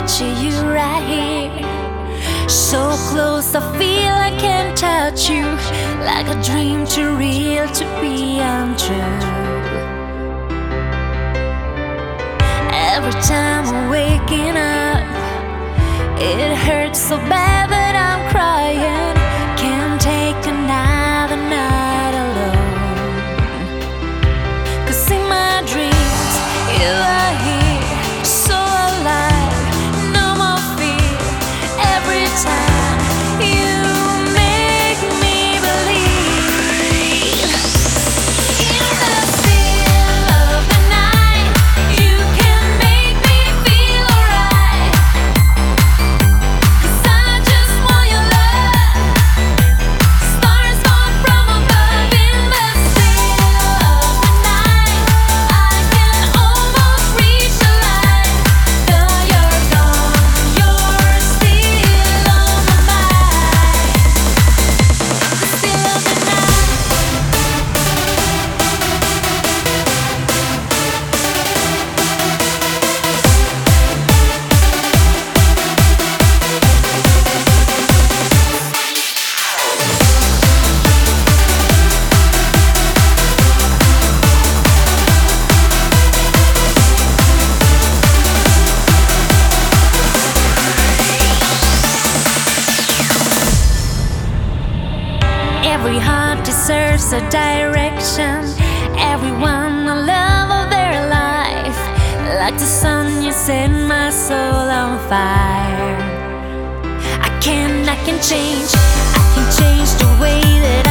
picture you right here, so close I feel I can touch you, like a dream too real to be untrue. Every time I'm waking up, it hurts so bad that I'm crying. Can't take another night alone, 'cause in my dreams you are here, so alive, no more fear. Every time you make me believe. In the still of the night, you can make me feel alright, 'cause I just want your love. Stars fall from above. In the still of the night, I can almost reach the light. Though you're gone, you're still on my mind. The still of the night. Every heart deserves a direction. Everyone a love of their life. Like the sun, you set my soul on fire. I can change the way that